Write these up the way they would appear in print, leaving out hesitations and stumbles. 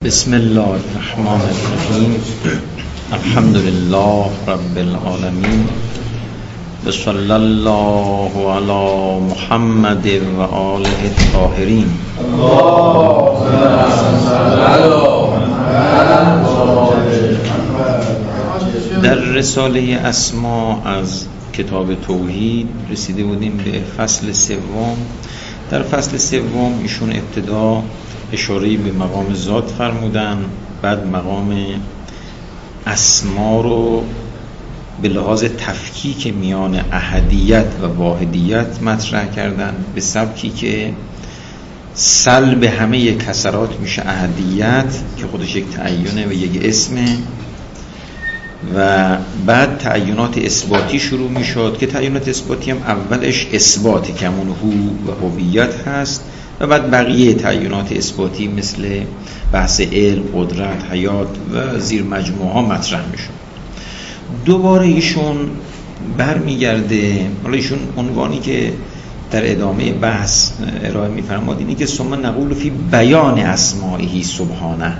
بسم الله الرحمن الرحیم. الحمد لله رب العالمین و صلی الله علی محمد و آله الطاهرین. در رساله اسما از کتاب توحید رسیده بودیم به فصل سوم. در فصل سوم ایشون ابتدا اشاره‌ای به مقام ذات فرمودن، بعد مقام اسما رو به لحاظ تفکیک میان احدیت و واحدیت مطرح کردن، به سبکی که سلب همه کسرات میشه احدیت که خودش یک تعیینه و یک اسمه، و بعد تعیینات اثباتی شروع میشد که تعیینات اثباتی هم اولش اثبات که همون هو و هویت هست، و بعد بقیه تعیینات اثباتی مثل بحث علم، قدرت، حیات و زیر مجموعه ها مطرح میشون. دوباره ایشون برمیگرده، حالا ایشون عنوانی که در ادامه بحث ارائه میفرماد اینه که ثم نقول فی بیان اسمائه سبحانه،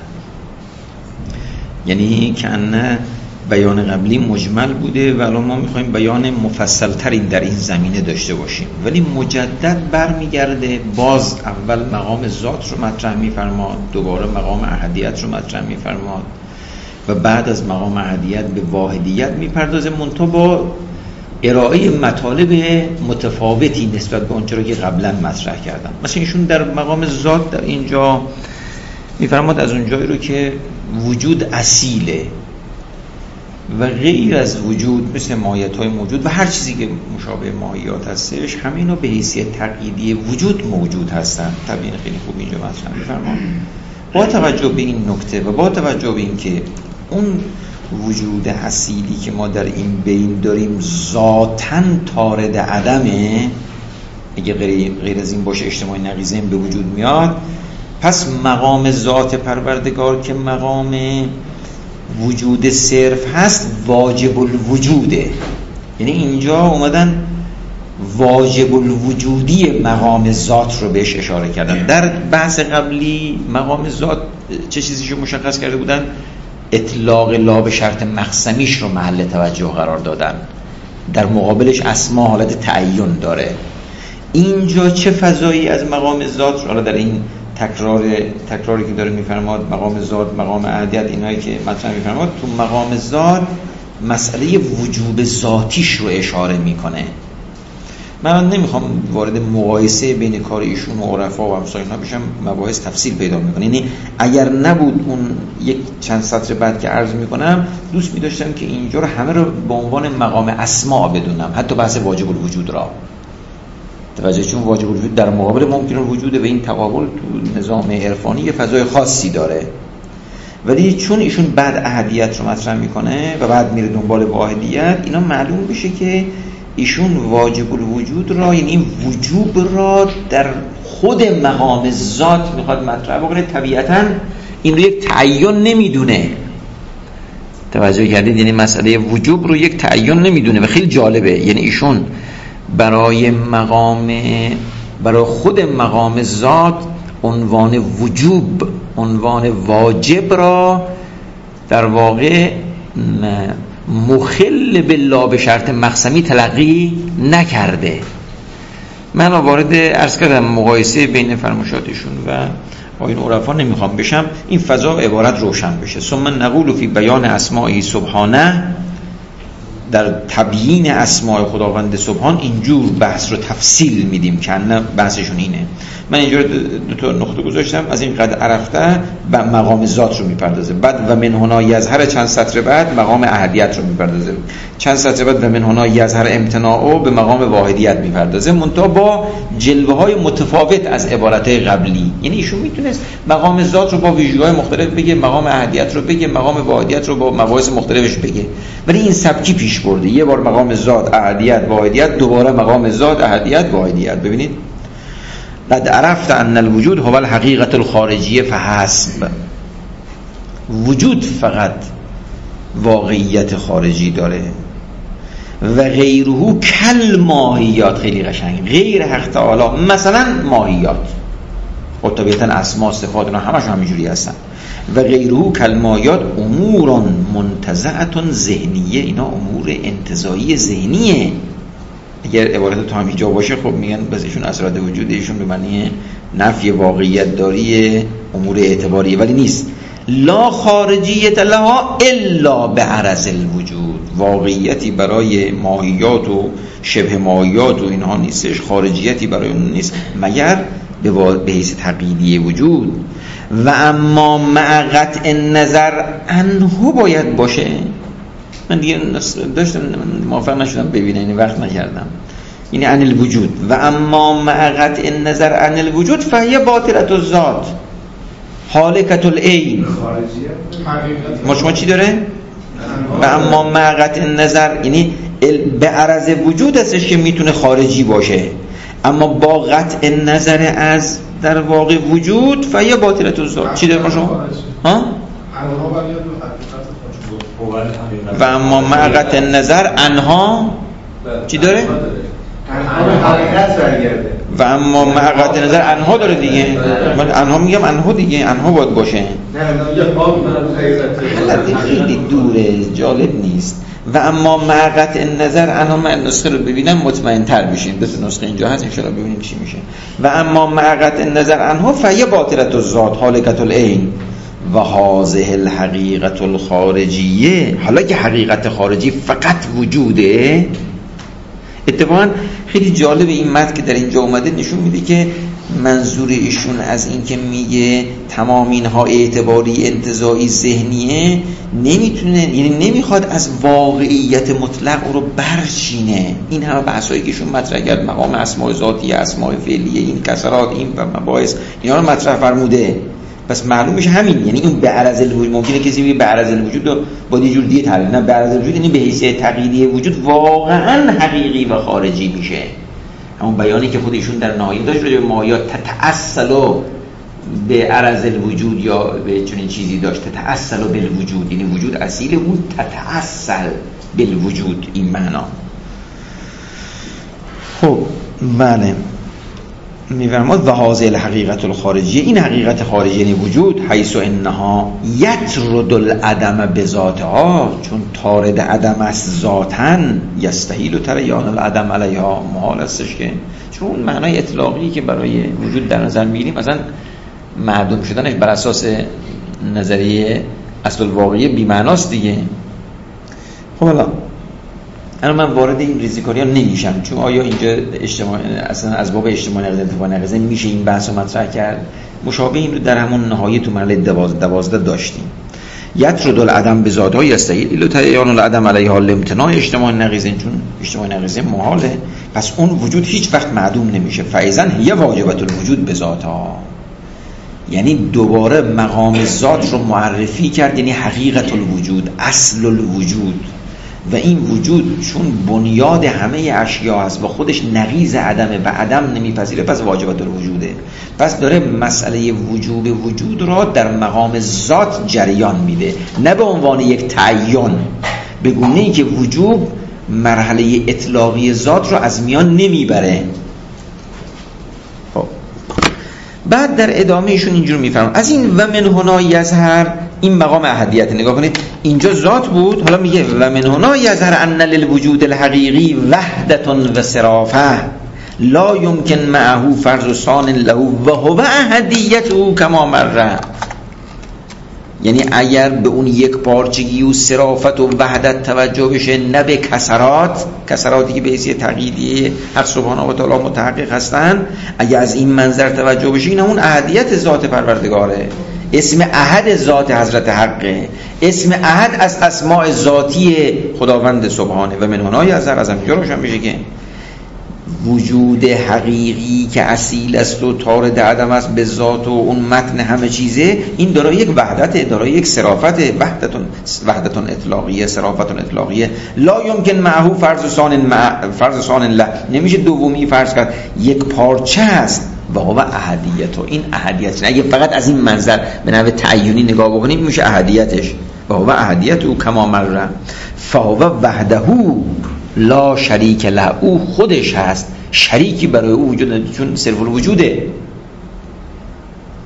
یعنی که ان بیان قبلی مجمل بوده و الان ما میخوایم بیان مفصل ترین در این زمینه داشته باشیم، ولی مجدد برمیگرده، باز اول مقام ذات رو مطرح میفرماد، دوباره مقام احدیت رو مطرح میفرماد و بعد از مقام احدیت به واحدیت میپردازه، منتها با ارائه مطالب متفاوتی نسبت به اونچه رو که قبلا مطرح کردم. مثلا ایشون در مقام ذات در اینجا میفرماد از اونجایی رو که وجود اصیله و غیر از وجود مثل ماهیت‌های موجود و هر چیزی که مشابه ماهیات هستش، همه اینا به حیثیت تقییدی وجود موجود هستن. تبیین خیلی خوب اینجا مطرح می‌فرماد. با توجه به این نکته و با توجه به این که اون وجود اصیلی که ما در این بین داریم ذاتاً طارد عدمه، اگه غیر از این باشه اجتماع نقیضه به وجود میاد، پس مقام ذات پروردگار که مقام وجود صرف هست واجب الوجوده، یعنی اینجا اومدن واجب الوجودی مقام ذات رو بهش اشاره کردن. در بحث قبلی مقام ذات چه چیزیشو مشخص کرده بودن؟ اطلاق لا به شرط مقسمیش رو محل توجه قرار دادن، در مقابلش اسما حالت تعین داره. اینجا چه فضایی از مقام ذات رو در این تکراری که داره میفرماد، مقام ذات، مقام احدیت، اینایی که مطرح میفرماد، تو مقام ذات مسئله وجوب ذاتیش رو اشاره میکنه. من نمیخوام وارد مقایسه بین کار ایشون و عرفا و امثال اینا بشم، مباحث تفصیل پیدا میکنه. یعنی اگر نبود اون یک چند سطر بعد که عرض میکنم، دوست میداشتم که اینجا رو همه رو به عنوان مقام اسما بدونم، حتی بحث واجب الوجود را توجه، چون واجب الوجود در مقابل ممکن الوجود و این تقابل تو نظام عرفانی یه فضای خاصی داره، ولی چون ایشون بعد احدیت رو مطرح میکنه و بعد میره دنبال واحدیت، اینا معلوم بشه که ایشون واجب الوجود را، یعنی این وجوب را در خود مقام ذات میخواد مطرح بکنه. طبیعتاً این رو یک تعین نمیدونه، توجه کردید؟ یعنی مسئله وجوب رو یک تعین نمیدونه و خیلی جالبه. یعنی ایشون برای خود مقام ذات عنوان وجوب، عنوان واجب را در واقع مخل بالله به شرط مقسمی تلقی نکرده. من وارد عرض کردم مقایسه بین فرمایشاتشون و آیین عرفا نمیخوام بشم، این فضا عبارت روشن بشه. ثم نقول فی بیان اسماء سبحانه، در تبیین اسماء خداوند سبحان اینجور بحث رو تفصیل میدیم که نه بحثشون اینه. من اینجا دو تا نقطه گذاشتم، از این قد عرفته و مقام ذات رو میپردازه، بعد و من هنا یظهر چند سطر بعد مقام احدیت رو میپردازه، چند سطر بعد و من هنا یظهر امتناع به مقام واحدیت میپردازه، منتها با جلوه های متفاوت از عبارتهای قبلی. یعنی ایشون میتونست مقام ذات رو با ویژگی‌های مختلف بگه، مقام احدیت رو بگه، مقام واحدیت رو با مباحث مختلفش بگه، ولی این سبکی پیش برده، یه بار مقام ذات، احدیت، واحدیت، دوباره مقام ذات، احدیت، واحدیت. ببینید، قد عرفت ان الوجود هو الحقیقة الخارجیه فحسب، وجود فقط واقعیت خارجی داره و غیره کل ماهیات. خیلی قشنگ، غیر حق تعالی مثلا ماهیات، خب طبیعتا اسما صفات اینا همش همینجوری هستن، و غیره کلمایات امور منتزعه ذهنیه، اینا امور انتزاعی ذهنیه. اگر عبارت تامی جا باشه خب میگن بس ایشون اثرات وجود ایشون به معنی نفی واقعیت داری امور اعتباری، ولی نیست. لا خارجیت لها الا بعرض الوجود، واقعیتی برای ماهیات و شبه ماهیات و اینها نیستش، خارجیتی برای اون نیست مگر به حیث تقییدی وجود. و اما مع قطع نظر عنه باید باشه. من دیگه داشتم موافق نشدم ببینم، این وقت نکردم، این عن الوجود. و اما مع قطع نظر عن الوجود فهی باطلة الذات حالکة العین. ما شما چی داره؟ و اما مع قطع نظر یعنی به عرض وجود هستش که میتونه خارجی باشه، اما با قطع نظر از در واقع وجود فهی باطلة الذات. چی داره ما شما؟ ها؟ و اما مع قطع نظر عنها چی داره؟ و اما مع قطع نظر عنها داره دیگه. من عنها میگم عنها دیگه، عنها باید باشه. حالت خیلی دوره، جالب نیست. و اما مع قطع نظر عنها، من نسخه رو ببینم مطمئن تر بشین. دست نسخه اینجا هست ان شاء الله ببینیم چی میشه. و اما مع قطع نظر عنها فهی باطلة الذات حالکة العین و هذه الحقیقت الخارجیه. حالا که حقیقت خارجی فقط وجوده، اتفاقا خیلی جالب این متن که در اینجا اومده نشون میده که منظور ایشون از این که میگه تمام اینها اعتباری انتزاعی ذهنیه، نمیتونه، یعنی نمیخواد از واقعیت مطلق او رو برچینه. این همه بحثایی که ایشون مطرح کرد، مقام اسماء ذاتیه، اسماء فعلیه، این کسرات، این مباحث، اینا رو مطرح فرموده. پس معلوم میشه همین، یعنی اون به عرض الوجود، ممکنه کسی بگه به عرض الوجود رو با یه جور دیگه تعریف، نه به عرض الوجود یعنی به حیث تقییدی وجود واقعا حقیقی و خارجی میشه. همون بیانی که خود ایشون در نهایت داشت راجع به مایات تتأصل به عرض الوجود یا به چنین چیزی داشت، تتأصل بالوجود، یعنی وجود اصیل اون تتأصل بالوجود، این معنا. خب بله، می‌فرماد و هذه الحقیقت الخارجیه، این حقیقت خارجی یعنی وجود، حیث انها یطرد العدم بذاتها، چون طارد عدم است ذاتاً، یستحیل تریان العدم علیها، محال استش که، چون اون معنای اطلاقی که برای وجود در نظر می‌گیریم مثلا معدوم شدنش بر اساس نظریه اصل الواقعیه بی‌معناست دیگه. خب الان من وارد این ریزیکاری‌ها نمیشم، چون آیا اینجا اجتماع اصلا از باب اجتماع نقض انتفاع نقضه میشه این بحث رو مطرح کرد؟ مشابه این رو در همون نهایی تو مرحله 12 داشتیم. یطرد العدم بذاتها یستحیل تریان العدم علیها الامتناع اجتماع نقضه، چون اجتماع نقضه محاله، پس اون وجود هیچ وقت معدوم نمیشه. فایزن هی واجبت الوجود بذاتها، یعنی دوباره مقام ذات رو معرفی کرد، یعنی حقیقت الوجود، اصل الوجود. و این وجود چون بنیاد همه اشیا است و خودش نقیض عدمه و عدم نمیپذیره، پس واجبات الوجوده. پس داره مسئله وجوب وجود را در مقام ذات جریان میده، نه به عنوان یک تعین، به گونه‌ای که وجوب مرحله اطلاقی ذات را از میان نمیبره. بعد در ادامه ایشون اینجور میفرمایند از این و من هنا یظهر، این مقام احدیت نگاه کنید، اینجا ذات بود، حالا میگه و من هنا یظهر ان للوجود الحقیقی وحدت و صرافه لا یمکن معه فرض ثان له و هو احدیته کما مر. یعنی اگر به اون یک پارچگی و صرافت و وحدت توجه بشه، نه به کسراتی که به حیث تقییدی حق سبحانه و تعالی متحقق هستن، اگر از این منظر توجه بشه، این اون احدیت ذات پروردگاره. اسم احد ذات حضرت حقه، اسم احد از اسماء ذاتی خداوند سبحانه. و من هنای از اینجا روشن میشه که وجود حقیقی که اصیل است و طارد عدم است به ذات و اون متن همه چیزه، این دارای یک وحدت، دارای یک صرافت، وحدت اطلاقیه، صرافت اطلاقیه. لا یمکن معه فرض ثان له، نمیشه دومی فرض کرد، یک پارچه است و هو احدیت. و این احدیت، اگه فقط از این منظر به نحو تعیینی نگاه بکنیم میشه احدیتش، و هو احدیت او کما مر. فهو وحده لا شریک له، او خودش هست، شریکی برای او وجود، چون صرف الوجوده.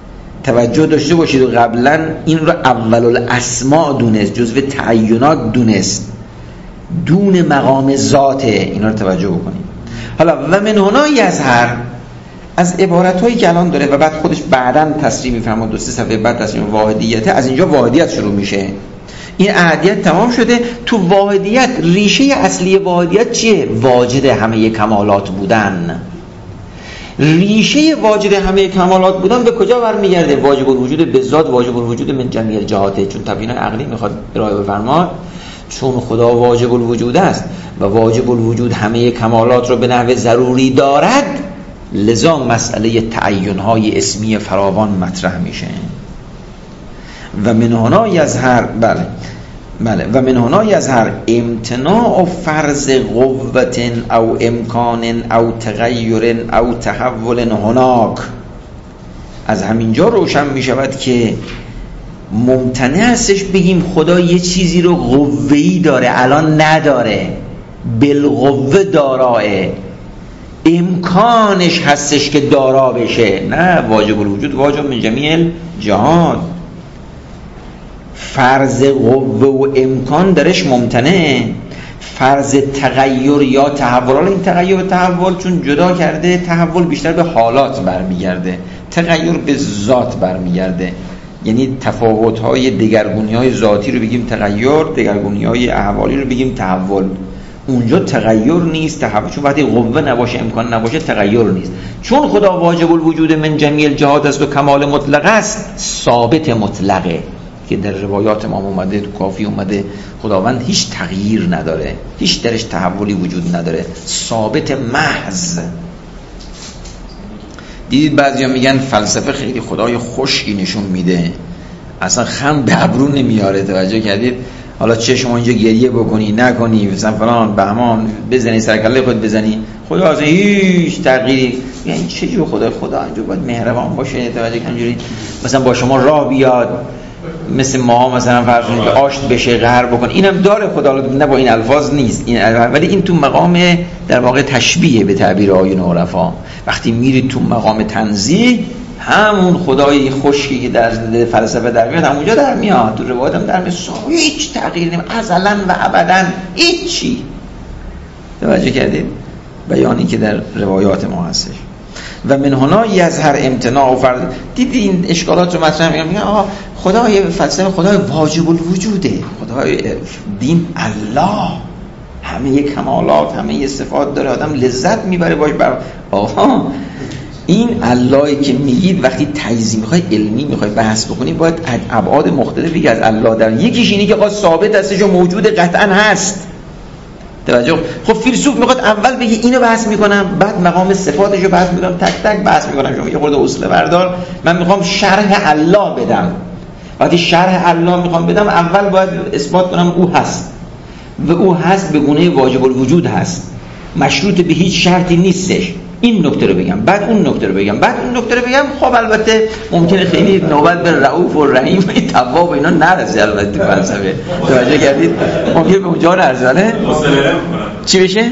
توجه داشته باشید و قبلا این رو اول الاسماء دونست، جزو تعینات دونست، دون مقام ذاته. اینا رو توجه بکنید. حالا و من هنا یظهر، از عبارت‌هایی که الان داره و بعد خودش بعداً تصریح می‌فرماد، 2-3 صفحه بعد تصریح واحدیته، از اینجا واحدیت شروع میشه. این احدیت تمام شده. تو واحدیت ریشه اصلی واحدیت چیه؟ واجد همه کمالات بودن. ریشه واجد همه کمالات بودن به کجا برمیگرده؟ واجب الوجود به ذات، واجب الوجود من جمیع الجهات. چون تبیین عقلی میخواد ارائه بفرماد، چون خدا واجب الوجود است و واجب الوجود همه کمالات رو به نحو ضروری دارد، لذا مسئله تعین‌های اسمی فراوان مطرح میشه. و من هنا یظهر، بله و من هنا یظهر امتناع فرض قوت او امکان او تغییر او تحول هناک. از همینجا روشن می شود که ممتنع هستش بگیم خدا یه چیزی رو قوه‌ای داره الان نداره، بالقوه داراه، امکانش هستش که دارا بشه. نه، واجب الوجود واجب من جمیع الجهات. فرض قوه و امکان درش ممتنعه. فرض تغییر یا تحول، این تغییر و تحول چون جدا کرده، تحول بیشتر به حالات برمیگرده، تغییر به ذات برمیگرده. یعنی تفاوت‌های دگرگونی‌های ذاتی رو بگیم تغییر، دگرگونی‌های احوالی رو بگیم تحول. اونجا تغییر نیست، تحول. چون وقتی قوه نباشه، امکان نباشه، تغییر نیست. چون خدا واجب الوجود من جمیع الجهات است و کمال مطلق است، ثابت مطلقه که در روایات ما اومده، تو کافی اومده، خداوند هیچ تغییر نداره، هیچ درش تحولی وجود نداره، ثابت محض. دیدید بعضیا میگن فلسفه خیلی خدای خشکی نشون میده، اصلا خم به ابرو نمیاره. توجه کردید؟ حالا چه شما اینجا گریه بکنی نکنی مثلا فلان بهمان بزنی سر کله خود بزنی، خدا اصلا هیچ تغییری. یعنی چه جور خدا اینجا باید مهربان باشه. توجه کنید مثلا با شما راه بیاد، مثل ما مثلا فرض کنید آشت بشه، قهر بکن، اینم داره خدا، نه با این الفاظ نیست این، ولی این تو مقام در واقع تشبیه به تعبیر آیون عرفا. وقتی میرید تو مقام تنزیه، همون خدای خشکی که در فلسفه در میاد همونجا در میاد، تو روایت هم در میاد، هیچ تغییر نمی، ازلا و ابدا هیچی. توجه کردید؟ بیانی که در روایات ما هستش. و من هنا یظهر امتناع و فرض. دیدی این اشکالات رو مطرح میگن آقا خدای فلسفه خدای واجب الوجوده، خدای دین الله همه کمالات همه صفات داره، آدم لذت میبره باش. آقا این اللهی که میگید وقتی تجزیه میخوای علمی میخوای بحث بکنی، باید ابعاد مختلفی که از الله در یکیش اینی که آقا ثابت هستش و موجود قطعا هست. توجه. خب فیلسوف میخواد اول بگه اینو بحث میکنم، بعد مقام صفاتشو بحث میکنم، تک تک بحث میکنم. شما یه خورده اصل بردار، من میخوام شرح الله بدم. وقتی شرح الله میخوام بدم، اول باید اثبات کنم او هست و او هست به گونه واجب الوجود هست، مشروط به هیچ شرطی نیستش. این نکته رو بگم، بعد اون نکته رو بگم، بعد اون نکته رو بگم. خب البته ممکنه خیلی نوبت به رؤوف و رحیم و تواب و اینا نرسه، البته فلسفه. توجه کردید؟ ممکنه به اونجا نرسه. چی بشه؟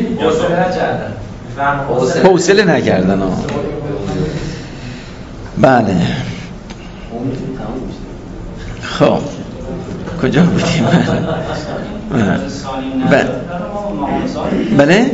حوصله نکردن. بله. خب کجا بودیم؟ بله؟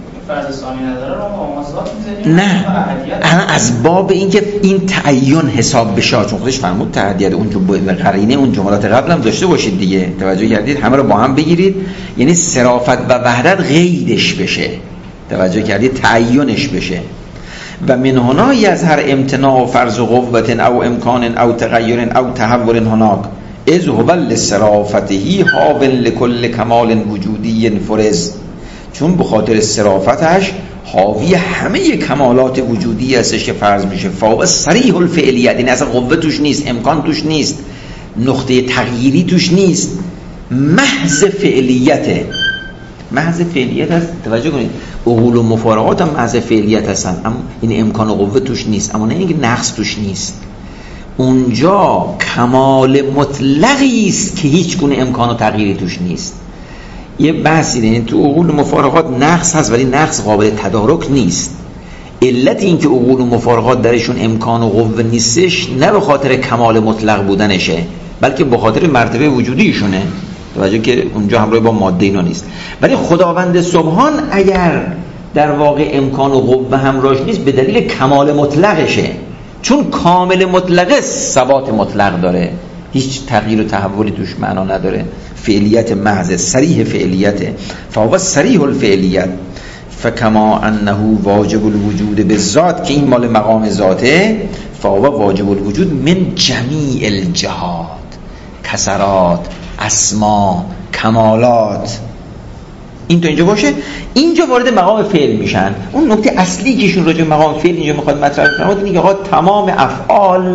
نه، از باب اینکه این تعین حساب بشه، چون خودش فرمود تعدیت اون قرینه اون جملات قبل هم داشته باشید دیگه. توجه کردید؟ همه رو با هم بگیرید، یعنی صرافت و وحدت قیدش بشه. توجه کردید؟ تعینش بشه. و من هنا یظهر امتناع فرض قوت او امکان او تغییر او تحول هناک اذ هو لصرافته حاول لكل کمال وجودی فرض. چون به خاطر صرافتش حاوی همه کمالات وجودی هستش که فرض میشه. فوق صریح الفعلیت، این اصلا قوه توش نیست، امکان توش نیست، نقطه تغییری توش نیست، محض فعلیته. محض فعلیت هست. توجه کنید، عقول و مفارقات هم محض فعلیت هستن، اما این امکان و قوه توش نیست، اما نه اینکه نقص توش نیست. اونجا کمال مطلقی است که هیچ گونه امکان و تغییری توش نیست. یه بحثی نه، تو عقول مفارقات نقص هست ولی نقص قابل تدارک نیست. علت این که عقول و مفارقات درشون امکان و قوه نیستش نه به خاطر کمال مطلق بودنشه، بلکه به خاطر مرتبه وجودیشونه، توجه که اونجا همراه با ماده اینا نیست. ولی خداوند سبحان اگر در واقع امکان و قوه همراهش نیست به دلیل کمال مطلقشه، چون کامل مطلقه ثبات مطلق داره، هیچ تغییر و تحولی توش معنا نداره، فعلیت محض، صریح فعلیته، فهو صریح الفعلیت. فکما انه واجب الوجود بالذات، که این مال مقام ذاته، فهو واجب الوجود من جمیع الجهات، کسرات، اسما، کمالات. این تا اینجا باشه. اینجا وارد مقام فعل میشن. اون نکته اصلی که ایشون راجع به مقام فعل اینجا میخواد مطرح کنه اینه که آقا تمام افعال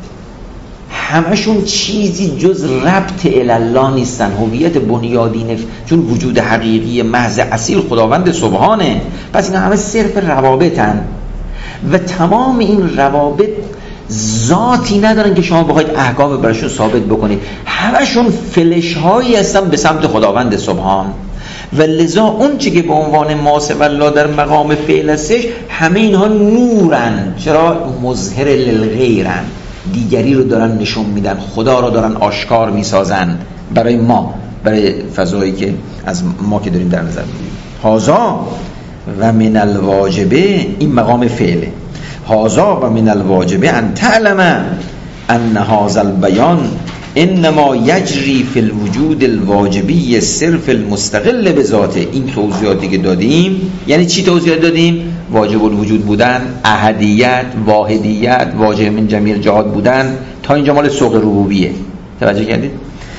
همشون چیزی جز ربط الله نیستن، هویت بنیادین، چون وجود حقیقی محض اصیل خداوند سبحانه، پس اینا همه صرف روابطن و تمام این روابط ذاتی ندارن که شما بخواید احکام براشون ثابت بکنید، همشون فلش‌هایی هستن به سمت خداوند سبحان. و لذا اون چی که به عنوان ماسب الله در مقام فعل هستش همه اینها نورن. چرا؟ مظهر للغیرن، دیگری رو دارن نشون میدن، خدا رو دارن آشکار میسازن برای ما، برای فضایی که از ما که داریم در نظر میگیریم. هازا و من الواجبه، این مقام فعله. هازا و من الواجبه ان تعلم ان هذا البیان انما یجری فی الوجود الواجبی صرف المستقل بذاته. این توضیحاتی که دادیم یعنی چی توضیحات دادیم؟ واجب الوجود بودن، احدیت، واحدیت، واجب من جمیع الجهات بودن، تا اینجا مال سوق ربوبیه. توجه کردید؟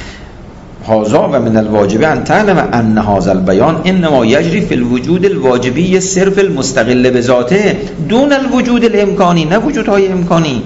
هذا و من الواجب ان تعلم ان هذا البیان انما یجری فی الوجود الواجبی صرف المستقل بذاته دون الوجود الامکانی، نه وجودهای امکانی.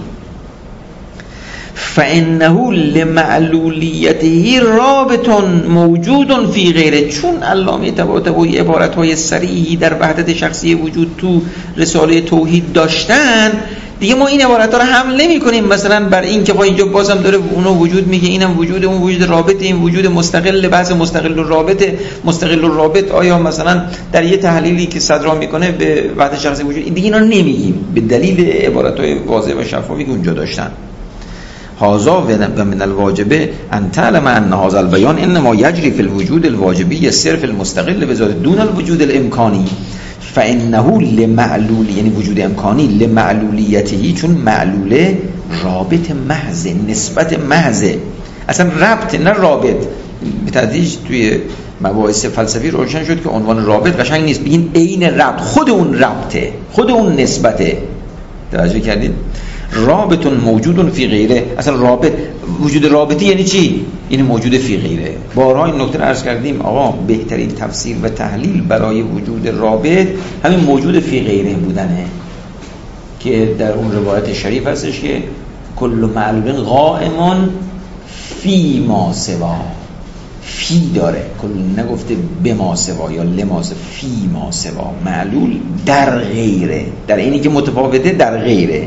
فانه لمعلولیته رابط موجود فی غیره. چون علامه طباطبایی عبارت‌های صریحی در وحدت شخصی وجود تو رساله توحید داشتن، دیگه ما این عبارت‌ها رو حمل نمی‌کنیم مثلا بر این که با اینجا بازم داره اونو وجود میگه، اینم وجود، اون وجود رابطه، این وجود مستقل، بحث مستقل و رابطه. مستقل و رابط آیا مثلا در یه تحلیلی که صدرا میکنه به وحدت شخصی وجود، این دیگه اینا نمیگیم به دلیل عبارت‌های واضح و شفافی که اونجا داشتن. هذا و من الواجب ان تعلم ان هذا البیان انما یجری فی الوجود الواجبی صرف المستقل بذات دون الوجود الامکانی. فانه لمعلول، یعنی وجود امکانی، لمعلولیته، چون معلوله رابط محض، نسبت محض، اصلا ربط نه رابط. به تدریج توی مباحث فلسفی روشن شد که عنوان رابط قشنگ نیست، بگین عین ربط، خود اون ربطه، خود اون نسبته. توجه کردید؟ رابط موجود فی غیره. اصلا رابط، وجود رابطی یعنی چی؟ این موجود فی غیره. بارها این نکته رو عرض کردیم آقا بهترین تفسیر و تحلیل برای وجود رابط همین موجود فی غیره بودنه که در اون روایت شریف هستش که کل معلول قائم فی ما سوا. فی داره، کل نگفته به ما سوا یا لما سوا، فی ما سوا. معلول در غیره، در اینی که متفاوته در غیره.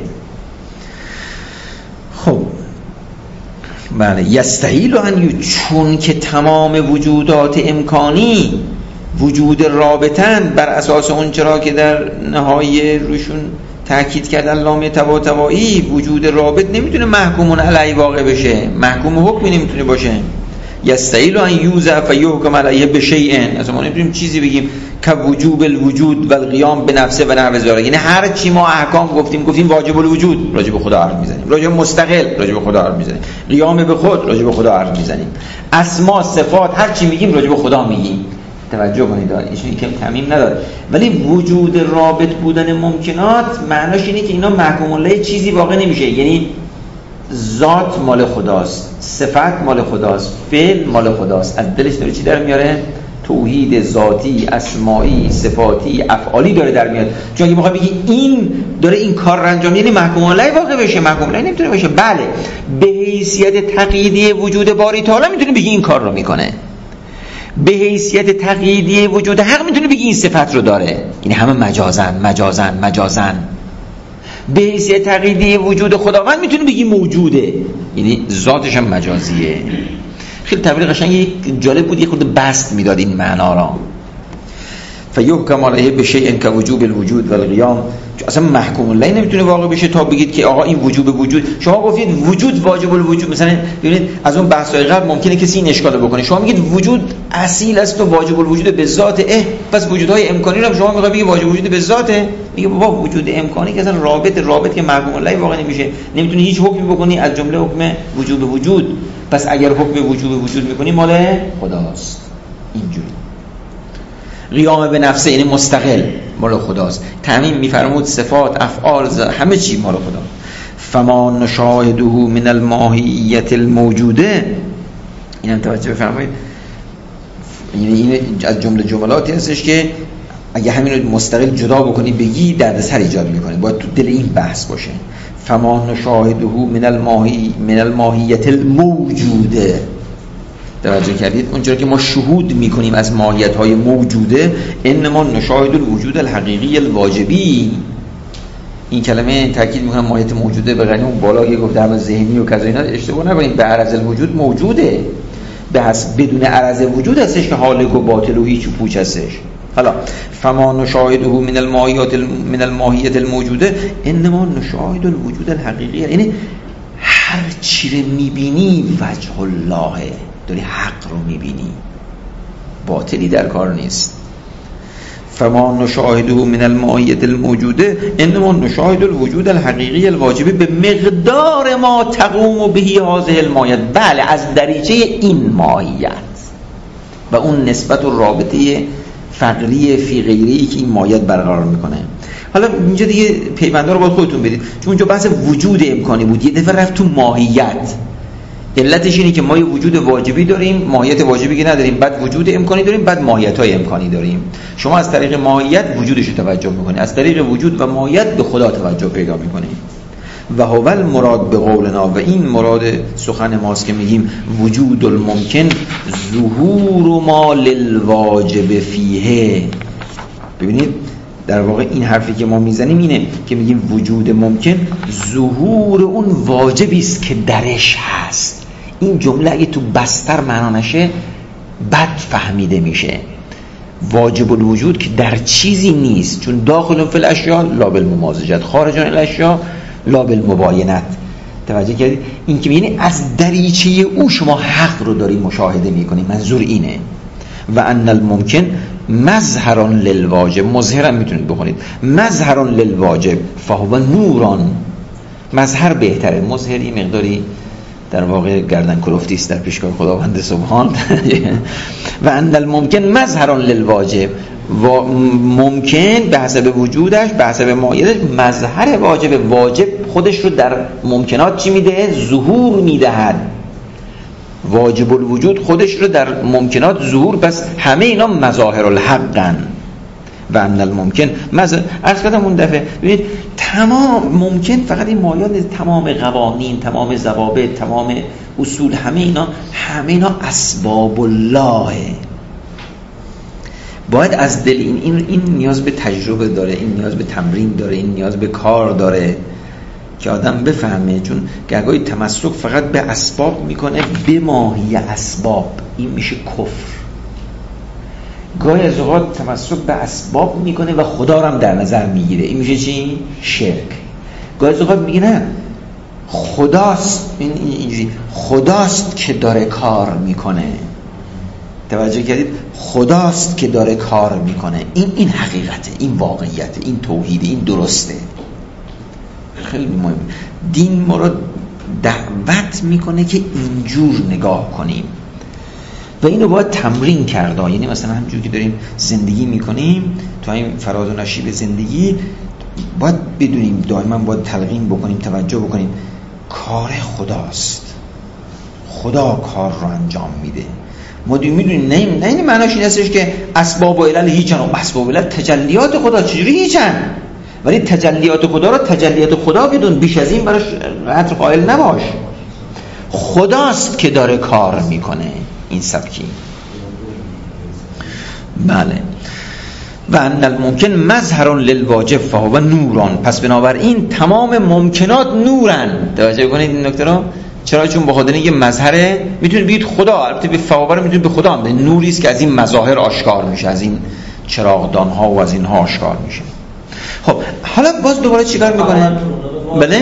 خب بله، یستحیل ان، چون که تمام وجودات امکانی وجود رابطن بر اساس اون چرا که در نهایه روشون تاکید کرد علامه طباطبایی، وجود رابط نمیتونه محکومون علیه واقع بشه، محکوم حکمی نمیتونه باشه. یستحیل ان یوضع فیحکم علیه بشیء. اصلا ما نمیتونیم چیزی بگیم که وجوب الوجود و القیام به نفسه و نحو ذالک. یعنی هر چی ما احکام گفتیم واجب الوجود، راجع به خدا حرف میزنیم، راجع به مستقل راجع به خدا حرف میزنیم، قیام به خود راجع به خدا حرف میزنیم، اسما صفات هر چی میگیم راجع به خدا میگیم. توجه کنید ایشون یکم تعمیم نداره. ولی وجود رابط بودن ممکنات معناش اینه که اینا محکوم علیه چیزی واقع نمیشه. یعنی ذات مال خداست، صفت مال خداست، فعل مال خداست. از دلش داره چی در میاره؟ توحید ذاتی، اسمائی، صفاتی، افعالی داره در میاد. چون اگه بخوای بگی این داره این کار رو انجام میده، محکوم علیه واقع بشه، محکوم علیه نمیتونه باشه. بله، به حیثیت تقییدی وجود باری تعالی میتونه بگی این کار رو میکنه، به حیثیت تقییدی وجود حق میتونه بگی این صفت رو داره. این همه مجازن. به حیثیت تقییدی وجود خداوند میتونه بگی موجوده، یعنی ذاتش هم مجازیه. خیلی تعبیر قشنگی جالب بود، یه خورده بسط میداد این معنا را. فیحکم علیه بشیء کوجوب الوجود والقیام. اصلا محکوم الله نمیتونه واقع بشه تا بگید که آقا این وجوب وجود، شما گفتید وجود واجب الوجود. مثلا ببینید از اون بحث‌های قبل ممکنه کسی این اشکال بکنه، شما میگید وجود اصیل است و واجب الوجود به ذات، پس وجودهای امکانی رو شما میگید بگید واجب الوجود به ذاته. میگه بابا وجود امکانی که اصلا رابط که محکوم الله واقع نمیشه، نمیتونی هیچ حکمی بکنی از جمله حکم وجوب وجود. پس اگر حکم وجوب وجود میکنی مال خداست. اینجوری قیام به نفسه یعنی مستقل مال خداست. تعمیم میفرمود صفات افعال همه چی مال خدا. فما نشاهده من الماهیت الموجوده، اینم توجه بفرمایید، یعنی این از جمله جملاتی هستش که اگه همین رو مستقل جدا بکنی بگی دردسر ایجاد میکنه، باید تو دل این بحث باشه. فما نشاهده من الماهیت الموجوده، توجه کردید؟ اونجوری که ما شهود میکنیم از ماهیت‌های موجوده، انما نشاهد الوجود الحقیقی الواجبی. این کلمه تاکید میکنم ماهیت موجوده به غیر اون بالا که گفتم از ذهنی و کذا اینا اشتباه نکنید. به عرض الوجود موجوده، بدون عرض وجود هستش که حالک و باطل و هیچ و پوچ هستش. حالا فما نشاهده من الماهیت الموجوده انما نشاهد الوجود الحقیقی، یعنی هر چی رو میبینی وجه اللهه، داری حق رو میبینی، باطلی در کار نیست. فما نشاهده من الماهیت الموجوده انما نشاهد الوجود الحقیقی الواجبی به مقدار ما تقوم به هذه الماهیت. بله، از دریچه این ماهیت و اون نسبت و رابطه فقری فی غیری که این ماهیت برقرار میکنه. حالا اینجا دیگه پیونده رو باید خودتون بدید، چون اونجا بحث وجود امکانی بود، یه دفعه رفت تو ماهیت. علتش اینه که ما یه وجود واجبی داریم، ماهیت واجبی که نداریم، بعد وجود امکانی داریم، بعد ماهیت‌های امکانی داریم. شما از طریق ماهیت وجودش رو توجه می‌کنید، از طریق وجود و ماهیت به خدا توجه پیدا می‌کنید. و هو المراد به قولنا، و این مراد سخن ماست که میگیم وجود الممکن ظهور ما للواجب فیه. ببینید در واقع این حرفی که ما میزنیم اینه که میگیم وجود ممکن ظهور اون واجبی است که درش هست. این جمله اگه تو بستر معنا نشه بد فهمیده میشه. واجب الوجود که در چیزی نیست، چون داخل فی الاشیاء لا بالممازجت، خارج عن الاشیاء لا بالمباینت. توجه کردید؟ این که یعنی از دریچه او شما حق رو داری مشاهده میکنی، منظور اینه. و ان الممکن مظهر للواجب، مظهر هم میتونید بخونید، مظهر للواجب فهو نوران. مظهر بهتره، مظهری مقداری در واقع گردن کلفتی است در پیشگاه خداوند سبحان. و ان الممکن مظهر للواجب، و ممکن به حسب وجودش، به حسب مایلش مظهر واجب، واجب خودش رو در ممکنات چی میده؟ ظهور میدهد. واجب الوجود خودش رو در ممکنات ظهور، پس همه اینا مظاهر الحقن. و ان الممکن عرض کردم اون دفعه، ببینید تمام ممکن فقط این مایان، تمام قوانین، تمام ضوابط، تمام اصول، همه اینا اسباب الله. باید از دل این نیاز به تجربه داره، این نیاز به تمرین داره، این نیاز به کار داره که آدم بفهمه. چون گاهی تمسک فقط به اسباب میکنه، به ماهی اسباب، این میشه کفر. گاهی از اوقات تمسک به اسباب میکنه و خدا رو هم در نظر میگیره، این میشه چی؟ شرک. گاهی از اوقات میگه نه خداست، اینجوری خداست که داره کار میکنه. توجه کردید؟ خداست که داره کار میکنه. این حقیقته، این واقعیته، این توحیده، این درسته. خیلی مهم. دین ما رو دعوت میکنه که اینجور نگاه کنیم و اینو باید تمرین کرده. یعنی مثلا همونجور که داریم زندگی میکنیم تو این فراز و نشیب زندگی، باید بدونیم دائما باید تلقین بکنیم، توجه بکنیم کار خداست، خدا کار رو انجام میده. ما میدونیم نه این معناش این هستش که اسباب و علل هیچن، و اسباب و علل تجلیات خدا چجوری هیچن، ولی تجلیات خدا رو تجلیات خدا بدون، بیش از این براش قدر قائل نباش. خداست که داره کار میکنه. این سبکی. بله. و ان الممکن مظهر للواجب فهو نوران، پس بنابراین تمام ممکنات نورن. توجه کنید این نکته رو. چرا؟ چون بخاطر اینکه مظهره، میتونید بگید خدا، البته به فهو رو میتونید به خدا هم، نوری است که از این مظاهر آشکار میشه، از این چراغدان ها و از اینها آشکار میشه. خب حالا باز دوباره چیکار میکنه؟ بله؟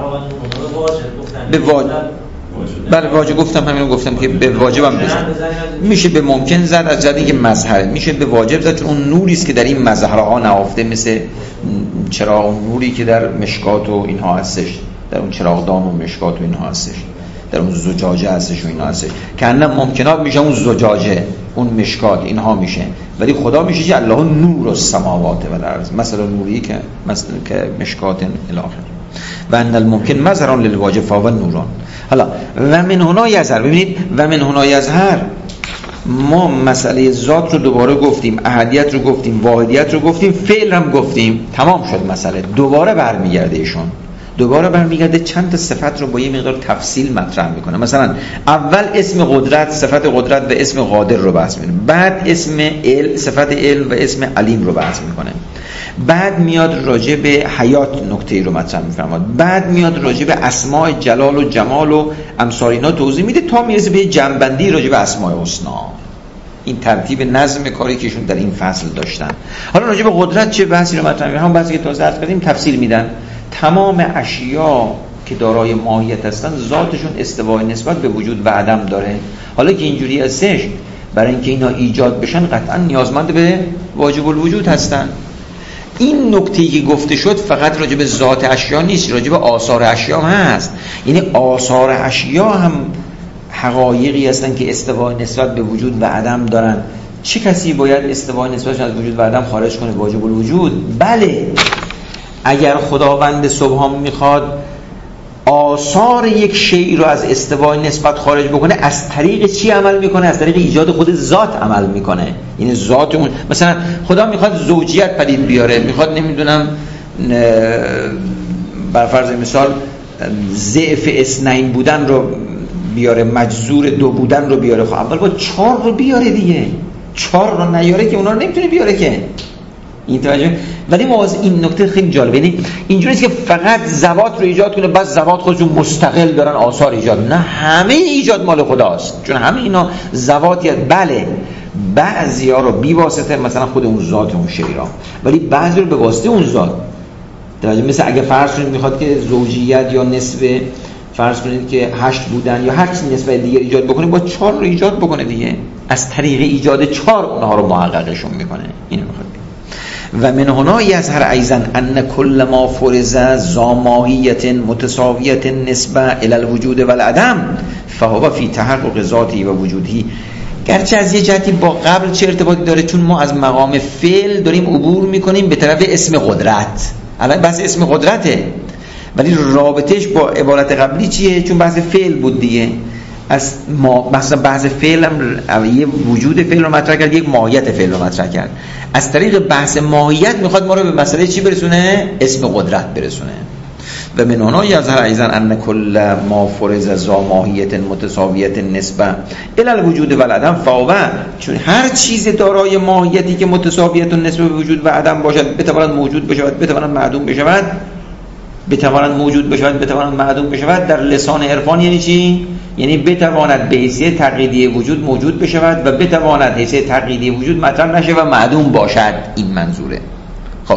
به واجب. بله واجب گفتم، همین رو گفتم که به واجب هم میشه به ممکن زد از جدی که مظهره، میشه به واجب زد چون اون نوری است که در این مظهرها نهفته، مثل چراغ اون نوری که در مشکات و اینها هستش، در اون چراغدان و مشکات و اینها هستش، در اون زجاجه هستش و اینها هستش که اندم ممکنات میشه اون زجاجه، اون مشکات، اینها میشه. ولی خدا میشه که الله نور السماوات و الارض، مثلا نوری که مثلا که مشکات الاخر و ان الممکن مظهر للواجب فهو نوران. حالا و من هنا یظهر، ببینید و من هنا یظهر، ما مسئله ذات رو دوباره گفتیم، احدیت رو گفتیم، واحدیت رو گفتیم، فعل هم گفتیم، تمام شد مسئله. دوباره برمیگرده ایشون، دوباره برمیگرده چند تا صفت رو با یه مقدار تفصیل مطرح میکنه. مثلا اول اسم قدرت، صفت قدرت و اسم قادر رو بحث میکنه، بعد اسم علم، صفت علم و اسم علیم رو بحث میکنه، بعد میاد راجع به حیات نکته رو مطرح میفرماد، بعد میاد راجع به اسماء جلال و جمال و امثال اینا توضیح میده تا میرسه به جنبندی راجع به اسماء حسنا. این ترتیب نظم کاری که ایشون در این فصل داشتن. حالا راجع به قدرت چه بحثی رو مطرح میکنن؟ هم بحثی که تازه عرض کردیم تفصیل میدن. تمام اشیا که دارای ماهیت هستن ذاتشون استوای نسبت به وجود و عدم داره. حالا که اینجوری هستش، برای اینکه اینا ایجاد بشن قطعا نیازمند به واجب الوجود هستن. این نکته‌ای که گفته شد فقط راجع به ذات اشیا نیست، راجع به آثار اشیا هم هست. یعنی آثار اشیا هم حقایقی هستن که استوای نسبت به وجود و عدم دارن. چه کسی باید استوای نسبت از وجود و عدم خارج کنه؟ واجب الوجود. بله، اگر خداوند سبحان میخواد آثار یک شیء رو از استوای نسبت خارج بکنه، از طریق چی عمل میکنه؟ از طریق ایجاد خود ذات عمل میکنه. یعنی ذات اون، مثلا خدا میخواد زوجیت پدید بیاره، میخواد نمیدونم بر فرض مثال ضعف اثنین بودن رو بیاره، مجذور دو بودن رو بیاره. خب اول باید 4 رو بیاره دیگه. 4 رو نیاره که اونا رو نمیتونه بیاره که. این توجه. ولی ما از این نکته خیلی جالبه، یعنی اینجوری نیست که فقط ذوات رو ایجاد کنه بعد ذوات خودشون مستقل دارن آثار ایجاد، نه، همه ایجاد مال خداست، چون همه اینا ذواتیت. بله بعضیا رو بی واسطه مثلا خود اون ذات اون شیء را، ولی بعضی رو به واسطه اون ذات. توجه. مثل اگه فرض کنید میخواد که زوجیت یا نسب، فرض کنید که 8 بودن یا هر چیز نسبت دیگه ایجاد بکنه، با 4 رو ایجاد بکنه دیگه. از طریق ایجاد 4 اونها رو محققشون میکنه. اینو میخواد. و من هنا یظهر ایضا ان کل ما فرض ذا ماهیت متساویت نسبه الی الوجود و العدم فهو فی تحقق ذاتی و وجودی. گرچه از یه جهتی با قبل چه ارتباطی داره، چون ما از مقام فعل داریم عبور میکنیم به طرف اسم قدرت. الان بحث اسم قدرته، ولی رابطش با عبارت قبلی چیه؟ چون بحث فعل بود دیگه. از مثلا بحث فعل هم یه وجود فعل رو مطرح کرد، یک ماهیت فعل رو مطرح کرد. از طریق بحث ماهیت میخواد ما رو به مسئله چی برسونه؟ اسم قدرت برسونه. و من هنا یظهر ایضا ان کل ما فرض ذا ماهیت متساویت نسبه الی الوجود و العدم فهو، چون هر چیز دارای ماهیتی که متساویت نسبه به وجود و عدم باشد، بتواند موجود بشود، بتواند معدوم بشود، بتواند موجود بشود، بتواند معدوم بشود، در لسان عرفان یعنی چی؟ یعنی بتواند به حیثیت تقییدی وجود موجود بشود و بتواند حیثیت تقییدی وجود مطرح نشه و معدوم باشد. این منظوره. خب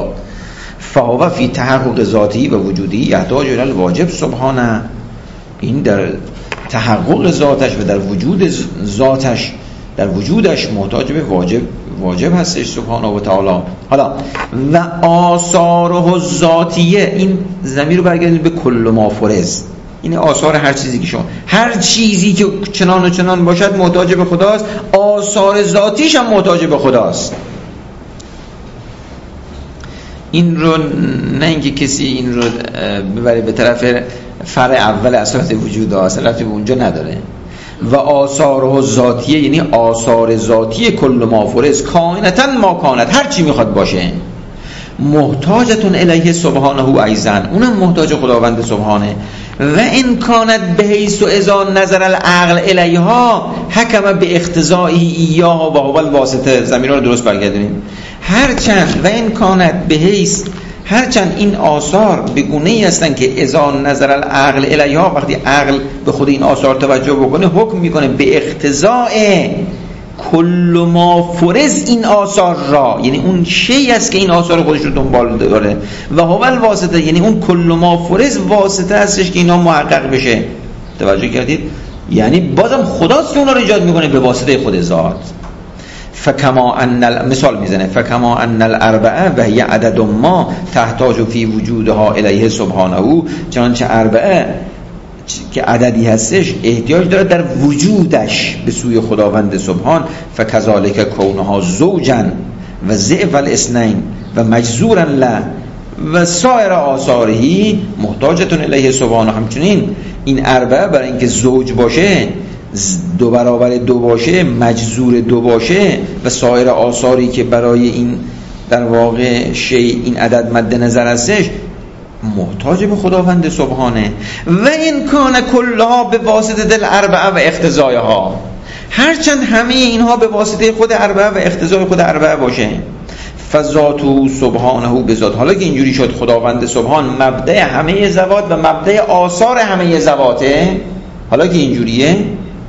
فهو فی تحقق ذاتی و وجودی یحتاج الی الواجب سبحانه. این در تحقق ذاتش و در وجود ذاتش، در وجودش محتاج به واجب هستش سبحانه و تعالی. حالا و آثاره الذاتیه، این ضمیر رو برگردید به کل ما فرض. این آثار هر چیزی که شما، هر چیزی که چنان و چنان باشد محتاج به خداست، آثار ذاتیش هم محتاج به خداست. این رو نه اینکه کسی این رو ببره به طرف فرع اول اساس وجود اصلا رفتی به اونجا نداره. و آثاره ذاتیه یعنی آثار ذاتی کل ما فرض کائنتا ما کانت، هر چی میخواد باشه، محتاجتون الیه سبحانه ایضا، اونم محتاج خداوند سبحانه. و این کانت به حیث و اذا نظر العقل الیها حکم به اقتضائی ایاه و هو الواسطه. ضمیر رو درست برگردونیم. هرچند و این کانت به حیث، هرچند این آثار به گونه‌ای هستن که اذا نظر العقل الیها، وقتی عقل به خود این آثار توجه بکنه حکم میکنه به اقتضاء کل ما فرض این آثار را، یعنی اون شیء است که این آثار خودش رو دنبال داره، و هو الواسطه، یعنی اون کل ما فرض واسطه هستش که اینا محقق بشه. توجه کردید؟ یعنی بازم خداست که اونا رو ایجاد میکنه به واسطه خود ذات. فکما ان مثال میزنه فکما ان الاربعه و هی عدد ما تحتاج فی وجودها الیه سبحانه، چنانچه اربعه که عددی هستش احتیاج داره در وجودش به سوی خداوند سبحان. فکذالک کونها زوجا و ضعف الاثنین و مجزورا له و سایر آثارهی محتاجتون الیه سبحانه. همچنین این اربعه برای اینکه زوج باشه، دو برابر دو باشه، مجزور دو باشه، و سایر آثاری که برای این در واقع شیء این عدد مد نظر هستش، محتاج به خداوند سبحانه. و این کان کلها به واسطه دل اربعه و اقتضایها، هرچند همه اینها به واسطه خود اربعه و اقتضای خود اربعه باشه. فذاته سبحانه به ذات، حالا که اینجوری شد خداوند سبحان مبدأ همه ذوات و مبدأ آثار همه ذواته، حالا که اینجوریه،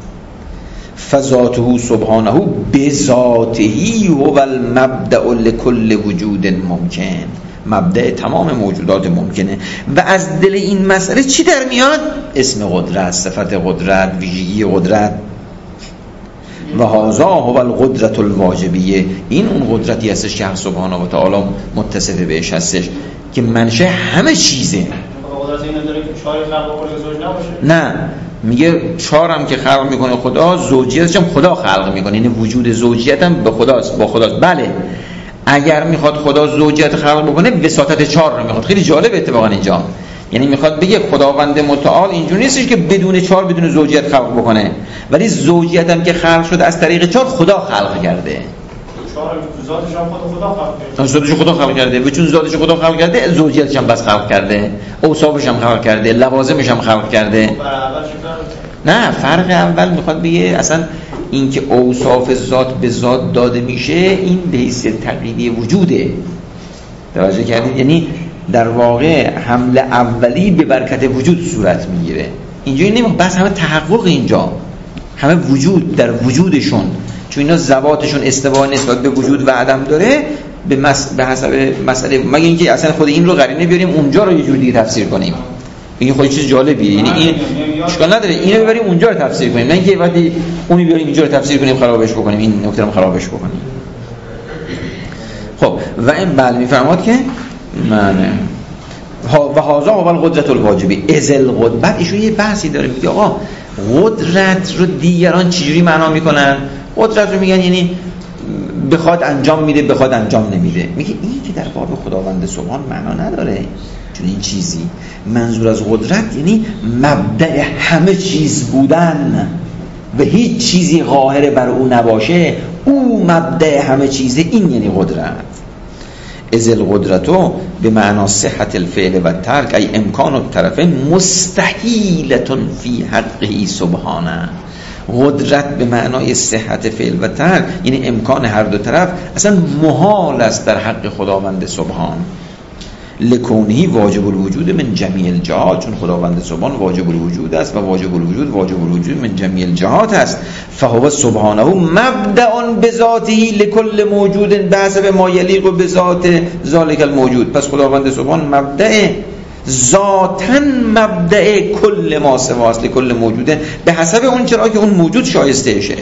فذاته سبحانه بذاتهی هو المبدأ لكل وجود ممکن، مبدأ تمام موجودات ممکنه. و از دل این مسئله چی در میاد؟ اسم قدرت، صفت قدرت، ویژگی قدرت. و هذا هو القدرت الواجبیه، این اون قدرتی هستش که حق سبحانه و تعالی متصف بهش هستش که منشأ همه چیزه. قدرت این نداره که چهار خلق بکنه زوج نباشه؟ نه، میگه چهار هم که خلق میکنه خدا، زوجیتش هم خدا خلق میکنه، یعنی وجود زوجیت هم به خداست، با خداست. بله، اگر میخواد خدا زوجیت خلق بکنه وساطت چهار رو میخواد. خیلی جالب اتفاقا اینجا، یعنی میخواد بگه خداوند متعال اینجوری نیستش که بدون چهار بدون زوجیت خلق بکنه، ولی زوجیت هم که خلق شده از طریق چهار خدا خلق کرده. چهار تو ذاتش هم خدا خلق کرده، ذاتش خدا خلق کرده، و چون ذاتش خدا خلق کرده زوجیتش هم بس خلق کرده، اوصافش هم خلق کرده، لوازمش هم خلق کرده. نه، فرق اول میخواد بگه اصلا این که اوصاف ذات به ذات داده میشه، این به حیث تقییدی وجوده. توجه کردید؟ یعنی در واقع حمله اولی به برکت وجود صورت میگیره. اینجوری نمیخواد، بس همه تحقق، اینجا همه وجود در وجودشون، چون اینا ذواتشون استوا نسبت به وجود و عدم داره به حسب مسئله، مگه اینکه اصلا خود این رو قرینه بیاریم اونجا رو یه جور دیگه تفسیر کنیم. این خودی چیز جالبیه، یعنی این اشکال نداره اینو ببریم اونجا رو تفسیر کنیم، نه اینکه وقتی اونی بیاریم اینجا رو تفسیر کنیم خرابش بکنیم، این نکته رو خرابش بکنیم. خب و این بله میفرماد که معنی و هذا هو القدرت الواجبی ازل قدرت. بعد ایشون یه بحثی داره، میگه آقا قدرت رو دیگران چجوری معنا میکنن؟ قدرت رو میگن یعنی بخواد انجام میده، بخواد انجام نمیده. میگه این که در باب خداوند سبحان معنا نداره، چون این چیزی منظور از قدرت یعنی مبدأ همه چیز بودن و هیچ چیزی قاهر بر او نباشه، او مبدأ همه چیزه، این یعنی قدرت. ازل قدرتو به معنا صحت الفعل و ترک ای امکان الطرفین مستحیلتون فی حقه سبحانه. قدرت به معنای صحت فعل و ترک یعنی امکان هر دو طرف اصلا محال است در حق خداوند سبحان. لکونهی واجب الوجود من جمیع الجهات، چون خداوند سبحان واجب الوجود است و واجب الوجود من جمیع الجهات است. فهو سبحانه مبدأ بذاته لكل موجود بحسب ما یلیق بذات ذلك الموجود. پس خداوند سبحان مبدأ ذاتاً مبدأ کل ما سواست لكل موجود به حسب اون چرا که اون موجود شایسته شه.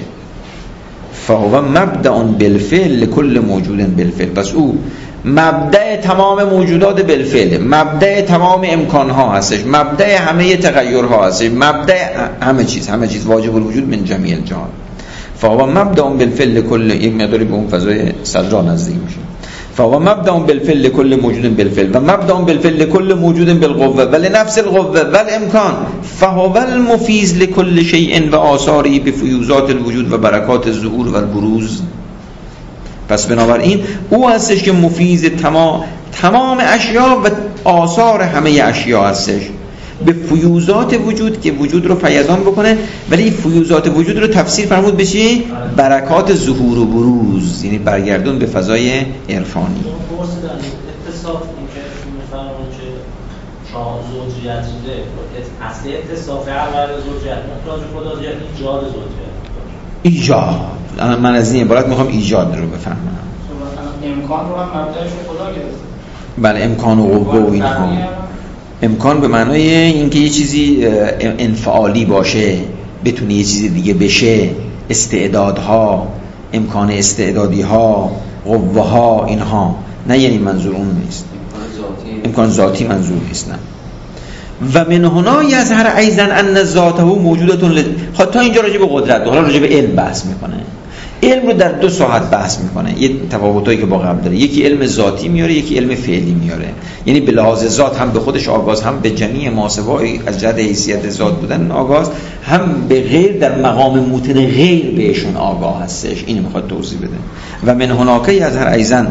فهو مبدأ بالفعل لكل موجود بالفعل، پس او مبدأ تمام موجودات بالفعل، مبدأ تمام امکانها هستش، مبدأ همه تغیرها هستش، مبدأ همه چیز واجب الوجود من جمیع الجهات. فهو مبدأ بالفعل لكل، یک مقداری به اون فضای صدرا نزدیک میشه. فهو مبدأ بالفعل لكل موجود بالفعل و مبدأ بالفعل لكل موجود بالقوه ولنفس القوه والامکان. فهو المفیض لكل شیء و آثاره بفیوزات الوجود و برکات الظهور و البروز. پس بنابراین او هستش که مفیض تمام اشیا و آثار همه اشیا هستش، به فیوزات وجود که وجود رو فیضان بکنه، ولی فیوزات وجود رو تفسیر فرمود بشی برکات ظهور و بروز، یعنی برگردون به فضای عرفانی. اتصاف این که میفرمون که زوجیت شده اصل اتصاف اول زوجیت مخراج خدا، یعنی ایجاد زوجیت، من از این عبارت میخوام ایجاد رو بفهمم. امکان رو هم مبدأش خدا گرفته. بله، امکان و قوه و اینها. امکان به معنای اینکه یه چیزی انفعالی باشه، بتونه یه چیز دیگه بشه، استعدادها، امکان استعدادی ها، قوه ها، اینها. نه یعنی منظور اون نیست، امکان ذاتی منظور نیست. نه. و من هنا یظهر ایضا ان ذاته موجودتون تا اینجا راجع به قدرت، حالا راجع به علم بحث میکنه. علم رو در دو ساحت بحث میکنه، یه تفاوتایی که با قبل داره. یکی علم ذاتی میاره، یکی علم فعلی میاره. یعنی به لحاظ ذات هم به خودش آگاز، هم به جمیع ماسوای از جهت حیثیت ذات بودن آگاز، هم به غیر در مقام موتن غیر بهشون آگاه هستش. اینو میخواد توضیح بده. و من هناک یظهر ایضا،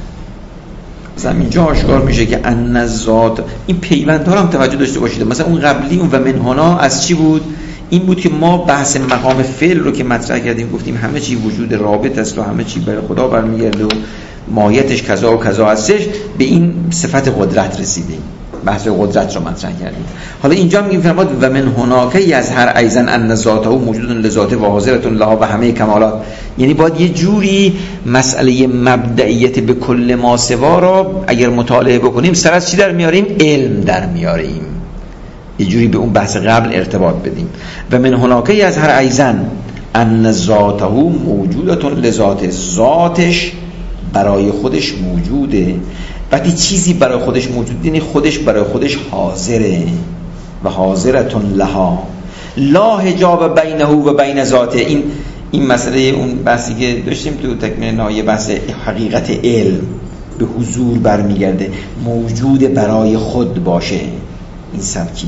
اینجا آشکار میشه که ان الذات، این پیوندها رو هم توجه داشته باشید. مثلا اون قبلی، اون و من هنا از چی بود؟ این بود که ما بحث مقام فعل رو که مطرح کردیم، گفتیم همه چی وجود رابط است و همه چی برای خدا برمیگرده و ماهیتش کذا و کذا هستش. به این صفت قدرت رسیدیم، بحث قدرت رو مطرح کردیم. حالا اینجا میگیم فرمود و من هناک یظهر ایضا ان ذاته موجود لذاته و حاضرة لها و همه کمالات. یعنی باید یه جوری مسئله مبدئیت به کل ما سوا را اگر مطالعه بکنیم، سر از چی در میاریم؟ علم در میاریم. یه جوری به اون بحث قبل ارتباط بدیم. و من هناک یظهر ایضا ان ذاته موجودة لذاته، ذاتش برای خودش موجوده. وقتی چیزی برای خودش موجود، یعنی خودش برای خودش حاضره. و حاضرة لها لا حجاب بینه و بین ذاته. این مسئله اون بحثی که داشتیم تو تکمیل نهایی، بحث حقیقت علم به حضور برمیگرده، موجود برای خود باشه. این سبکی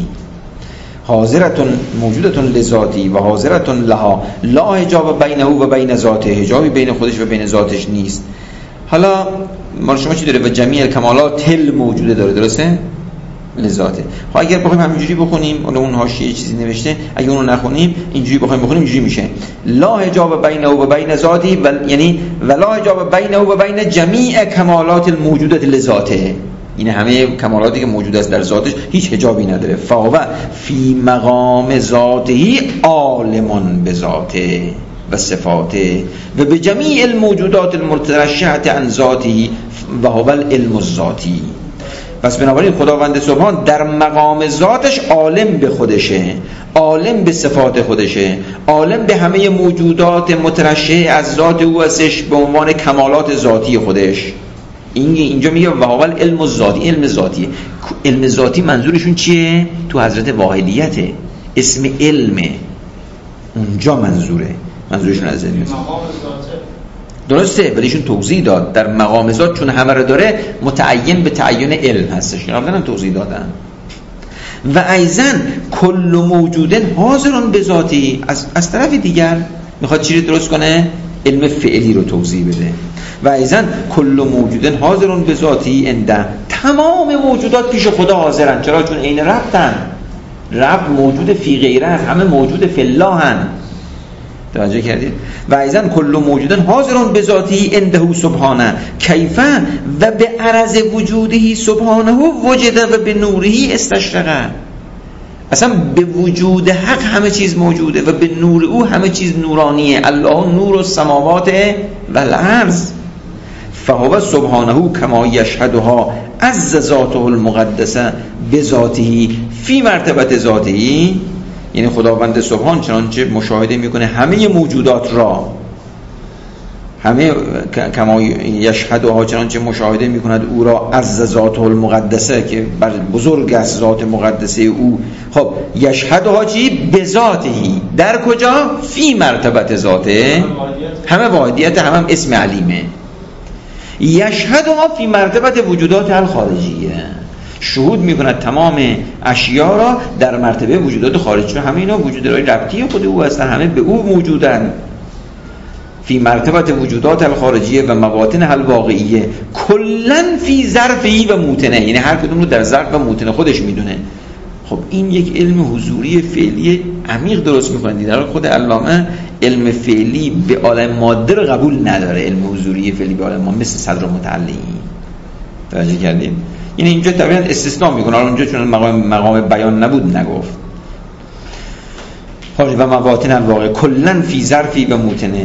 حاضرة موجودة لذاتی و حاضرة لها لا حجاب بینه و بین ذاته، حجابی بین خودش و بین ذاتش نیست. حالا ما شما چی داره؟ و جمیع کمالات تل موجوده داره، درسته؟ لذاته. خب اگر بخوایم همینجوری بخونیم، اون حاشیه چیزی نوشته، اگه اونو نخونیم اینجوری بخوایم بخونیم، اینجوری میشه لا حجاب بینه و بین ذاتی، یعنی ولا حجاب بینه و بین جمیع کمالات الموجودات لذاته. این همه کمالاتی که موجود است در ذاتش هیچ حجابی نداره. فهو فی مقام ذاته عالم بذاته و صفاته و به جمیع الموجودات المترشحة عن ذاته و هو العلم الذاتی. پس بنابراین خداوند سبحان در مقام ذاتش عالم به خودشه، عالم به صفات خودشه، عالم به همه موجودات مترشح از ذات او هستش به عنوان کمالات ذاتی خودش. اینجا میگه و هو العلم الذاتی، علم ذاتی. علم ذاتی منظورشون چیه؟ تو حضرت واحدیته، اسم علمه، اونجا منظورشون از علم درسته. ولیشون توضیح داد در مقام ذات چون همه رو داره، متعین به تعین علم هستش. قبلا هم توضیح دادن. و ایضا کل موجود حاضرون به ذاتی، از طرف دیگر میخواد چی رو درست کنه؟ علم فعلی رو توضیح بده. و ایضا کل موجود حاضرون به ذاتی انده، تمام موجودات پیش خدا حاضرن. چرا؟ چون عین ربطن. رب موجود فی غیره، همه موجود فی الله هن. توجه کردید؟ و ایضا کل موجود حاضرون به ذاتی انده سبحانه کیفه و به عرض وجوده سبحانه وجده و به نوره استشرقه. اصلا به وجود حق همه چیز موجوده و به نور او همه چیز نورانیه. الله نور السماوات و الارض. فهو سبحانه کما یشهدها عز ذاته المقدسه بذاته فی مرتبه ذاته. یعنی خداوند سبحان چنانچه مشاهده میکنه همه موجودات را، همه کما یشهدها چنانچه مشاهده میکند او را عز ذاته المقدسه که بزرگ است ذات مقدسه او. خب یشهدها چی؟ به ذاتهی. در کجا؟ فی مرتبه ذاته، همه واحدیت، هم اسم علیمه. یشهدها فی مرتبه وجودات الخارجیه، شهود میکند تمام اشیا را در مرتبه وجودات خارجی. همه اینا وجودات ربطی خود او هستن، همه به او موجودن. فی مرتبه وجودات الخارجیه و مواطن الواقعیه کلن فی ظرفی و موطنه، یعنی هر کدوم رو در ظرف و موطن خودش میدونه. خب این یک علم حضوری فعلی عمیق درست میکنه. دیدار خود علامه علم فعلی به عالم ماده رو قبول نداره، علم حضوری فعلی به عالم ماده، مثل صدر متعلی. توجه کردید؟ یعنی اینجا طبعا استثناء میکنه، اونجا چون مقام بیان نبود نگفت. و مواطن الواقع کلن فی ظرفی و موطنه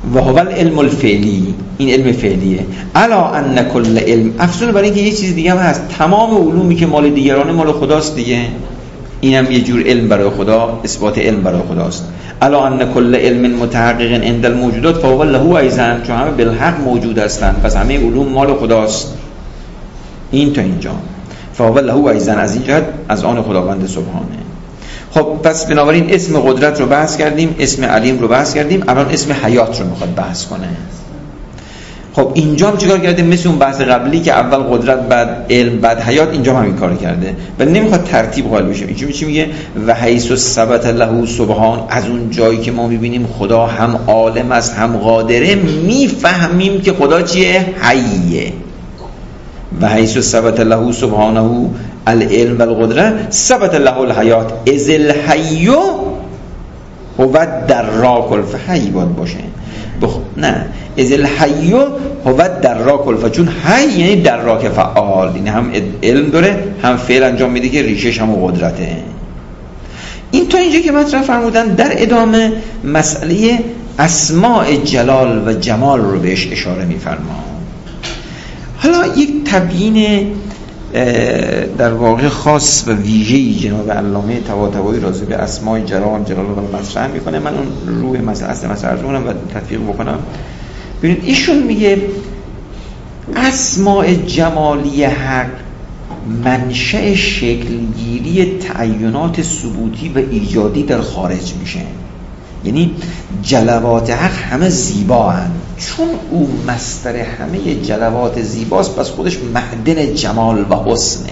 و هو العلم الفعلی، این علم فعلیه. الا ان کل علم، افزون برای اینکه یه چیز دیگه هم هست، تمام علومی که مال دیگرانه مال خداست دیگه، اینم یه جور علم برای خدا، اثبات علم برای خداست. الا ان کل علم متحقق عند الموجودات فهو له ایضا، چون همه بالحق موجود هستند پس همه علوم مال خداست. این تا اینجا فهو له ایضا، از این جهت از آن خداوند سبحانه. خب پس بنابراین اسم قدرت رو بحث کردیم، اسم علیم رو بحث کردیم، الان اسم حیات رو میخواد بحث کنه. خب اینجا هم چیکار کرده؟ مثل اون بحث قبلی که اول قدرت بعد علم بعد حیات، اینجا هم این کار کرده و نمیخواد ترتیب قائل بشه. اینجا چی میگه؟ و حیث ثبت له سبحان، از اون جایی که ما میبینیم خدا هم عالم است هم قادره، میفهمیم که خدا چیه؟ حیه. و حیث ثبت له سبحانه العلم و القدره ثبت له الحیات، اذ الحی هو دراک الحی باید باشه. نه، اذ الحی هو دراک الف، چون حی یعنی دراک فعال، یعنی هم علم داره هم فعل انجام میده که ریشش هم قدرته. این تا اینجا که مطرح فرمودن، در ادامه مسئله اسماء جلال و جمال رو بهش اشاره میفرما. حالا یک تبیین در واقع خاص و ویژه‌ای جناب علامه طباطبایی راجع به اسماء جلال رو مطرح میکنه. من اون روح مسئله رو کنم و تطبیق بکنم. ببینید ایشون میگه اسماء جمالی حق منشأ شکلگیری تعینات ثبوتی و ایجادی در خارج میشه. یعنی جلوات حق همه زیبا هستند، چون او مصدر همه جلوات زیباست پس خودش معدن جمال و حسنه.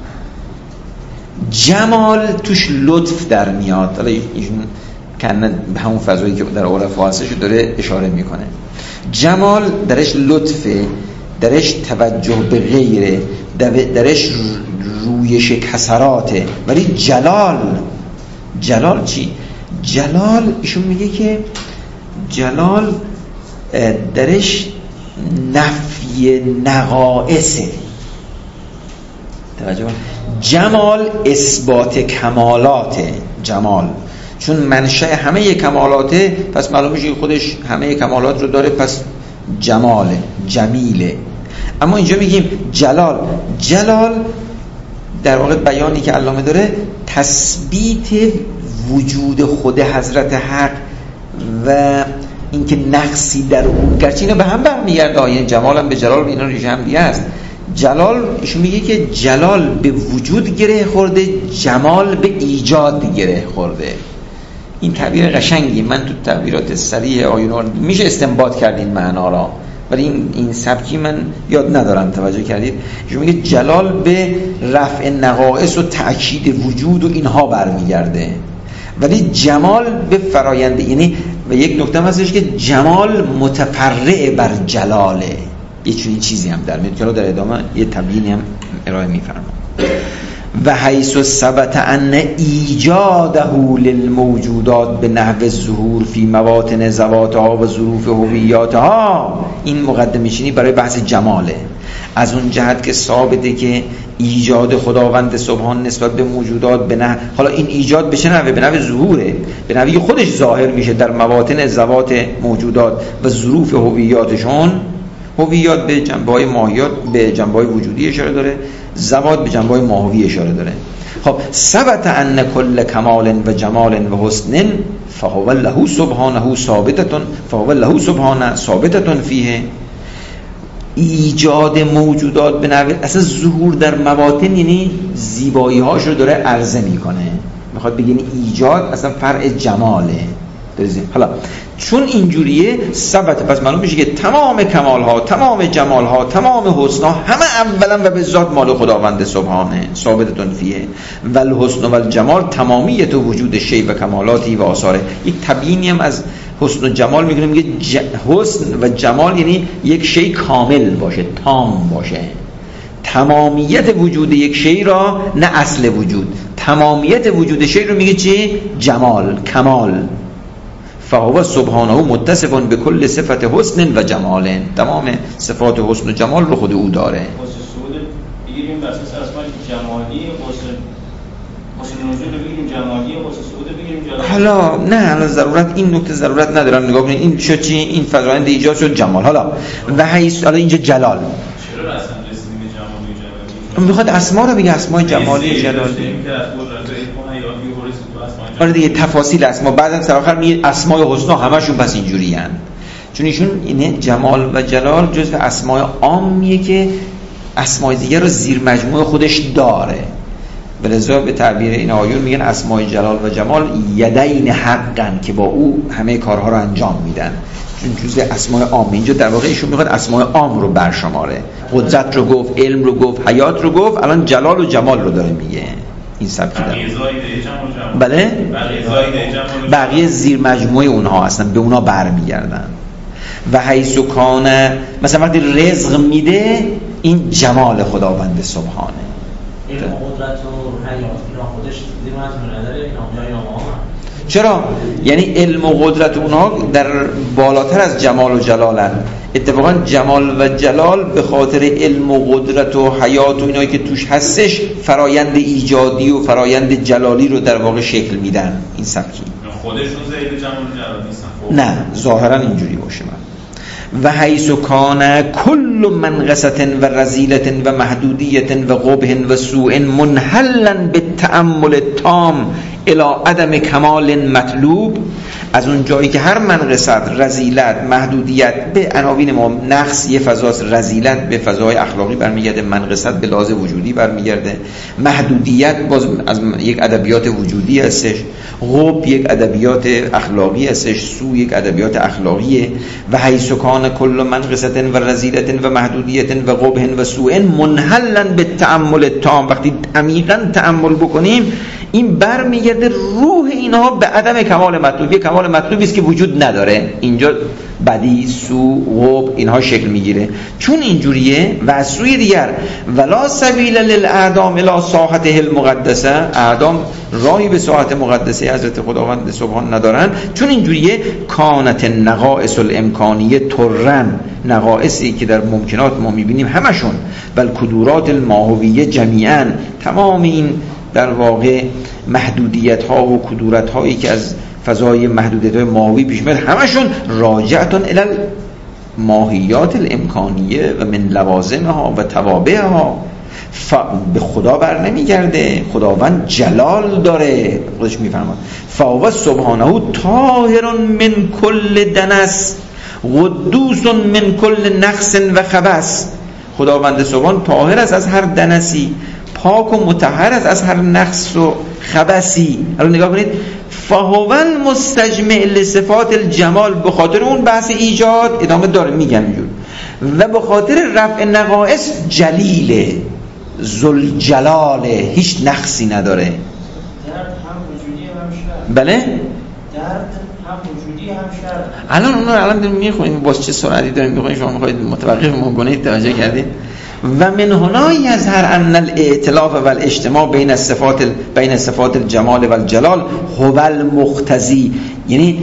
جمال توش لطف در میاد. حالا ایشون کنه به همون فضایی که در عرفا هستش داره اشاره میکنه. جمال درش لطفه، درش توجه به غیره، درش رویش کسراته. ولی جلال چی؟ جلال ایشون میگه که جلال درش نفی نقائصه. توجه کن. جمال اثبات کمالاته. جمال چون منشأ همه کمالاته پس معلوم میشه که خودش همه کمالات رو داره، پس جماله، جمیله. اما اینجا میگیم جلال در واقع بیانی که علامه داره تثبیت وجود خود حضرت حق و اینکه نقصی در اون، گرچه اینا به هم برمیگرده، یعنی جمال هم به جلال اینا ریشه هم دیگه است. جلال ایشون میگه که جلال به وجود گره خورده، جمال به ایجاد گره خورده. این تعبیر قشنگی، من تو تعبیرات صریح آیون میشه استنباط کرد این معنا را، ولی این سبکی من یاد ندارم. توجه کردید؟ ایشون میگه جلال به رفع نقائص و تأکید وجود و اینها برمیگرده، ولی جمال به فراینده. یعنی و یک نکته هستش که جمال متفرع بر جلاله، یه چیزی هم در میاد که در ادامه یه تبیینی هم ارائه میفرمام. و حیث ثبت ان ایجاده للموجودات به نحو الظهور فی مواطن ذواتها و ظروف هویاتها، این مقدمه نشینی برای بحث جماله. از اون جهت که ثابته که ایجاد خداوند سبحان نسبت به موجودات به نحو، حالا این ایجاد به چه نحوه؟ به نحو ظهوره، به نحوی خودش ظاهر میشه در مواطن ذوات موجودات و ظروف هویاتشون. هویات به جنبه‌های ماهیات، به جنبه‌های وجودی اشاره داره، ذوات به جنبه‌های ماهوی اشاره داره. خب ثبت ان کل کمال و جمال و حسن فهو له سبحانه ثابتتون، فهو له سبحانه ثابتتون فیه. ایجاد موجودات به نحو اصلا ظهور در مواطن، یعنی زیبایی هاش رو داره عرضه میکنه. میخواد بگه ایجاد اصلا فرع جماله. حالا چون اینجوریه ثبت، پس معلوم میشه که تمام کمال ها، تمام جمال ها، تمام حسن ها همه اولا و به ذات مال خداوند سبحانه ثابتتون فیه. ول حسن و الجمال تمامیت وجود شی و کمالاتی و آثاره. یک تبیینی هم از حسن و جمال میکنه، میگه حسن و جمال یعنی یک شی کامل باشه، تام باشه. تمامیت وجود یک شی را، نه اصل وجود، تمامیت وجود شی رو میگه چی؟ جمال، کمال. فهو سبحانه متصف به کل صفت حسن و جمال، تمام صفات حسن و جمال رو خود او داره. حسن سعود بگیریم بس اسماء جمالی، حسن نزول بگیریم جمالی، حسن سعود بگیریم حالا نه الان ضرورت این نکته ضرورت ندارن نگاه کنید این شد چی این فرآیند ایجاد شد جمال حالا و حیث حالا اینجا جلال چرا اصلا رسیدیم به جمال و جلالی میخواد اسما رو بگه اسمای جمالی جلالی آره دیگه تفاصیل اسما بعدم سر آخر میگه اسمای حسنا همشون پس اینجوری ان چون ایشون اینه جمال و جلال جزو اسمای عامیه که اسمای دیگه رو زیر مجموعه خودش داره بلذا به تعبیر این آیون میگن اسمای جلال و جمال یدین حقن که با او همه کارها رو انجام میدن چون جزء اسمای عام اینجا در واقع ایشون میخواد اسمای عام رو برشماره قدرت رو گفت علم رو گفت حیات رو گفت الان جلال و جمال رو داره میگه این سبکی داره بله بقیه زیر مجموعه اونها هستن به اونا برمیگردن و حیث کان مثلا وقتی رزق میده این جمال خداوند سبحانه این قدرت و حیات اینا خودش زیر مجموعه نداره اینا جای عام چرا؟ یعنی علم و قدرت اونها در بالاتر از جمال و جلالن اتفاقا جمال و جلال به خاطر علم و قدرت و حیات و اینایی که توش هستش فرایند ایجادی و فرایند جلالی رو در واقع شکل میدن این سبکی خودشون زیر جمال و جلال نیستن نه ظاهرا اینجوری باشه من و حیث کان کل منغصة و رذیلة و محدودیة و قبح و سوء منحلا بالتأمل تام الی عدم کمال مطلوب از اون جایی که هر منغصت رذیلت محدودیت به عناوین ما نقص یه فضاست رذیلت به فضای اخلاقی برمیگرده منغصت به لحاظ وجودی برمیگرده محدودیت باز از یک ادبیات وجودی هستش قبح یک ادبیات اخلاقی هستش سوء یک ادبیات اخلاقیه و حیث کان کل منغصة و رذیلة و محدودیة و قبح و سوء منحلا بالتأمل تام وقتی عمیقا تأمل بکنیم این برمیگرده روح اینها به عدم کمال مطلوب. یک کمال مطلوبی است که وجود نداره. اینجا بدی، سو، غب اینها شکل میگیره. چون اینجوریه و از سوی دیگر ولا سبیل للاعدام الی ساحته المقدسه، اعدام راهی به ساحت مقدسه حضرت خداوند سبحان ندارن. چون اینجوریه کانت نقائص الامکانیه ترن، نقائصی که در ممکنات ما میبینیم همشون، بل کدورات الماهویه جمیعا، تمام این در واقع محدودیت ها و کدورت هایی که از فضای محدودیت های ماهوی پیش میاد همشون راجعتون الی ماهیات الامکانیه و من لوازمها و توابعها، به خدا بر نمیگرده. خداوند جلال داره، خودش میفرماد فهو سبحانه طاهر من کل دنس قدوس من کل نقص و خبث. خداوند سبحان طاهر است از هر دنسی، پاک و مطهر است از هر نقص و خبثی. الان نگاه کنید، فهو المستجمع لصفات الجمال، به خاطر اون بحث ایجاد ادامه داره میگم اینجور، و به خاطر رفع نقائص جلیله، ذوالجلاله، هیچ نقصی نداره. درد هم وجودی هم شر. بله؟ درد هم وجودی هم شر. الان میخونیم باز چه سرعتی داریم میخونیم، شما میخواید متوقف ما کنید، توجه کردید؟ و من هنا یظهر ان الائتلاف و الاجتماع بین صفات الجمال و الجلال هو المقتضی، یعنی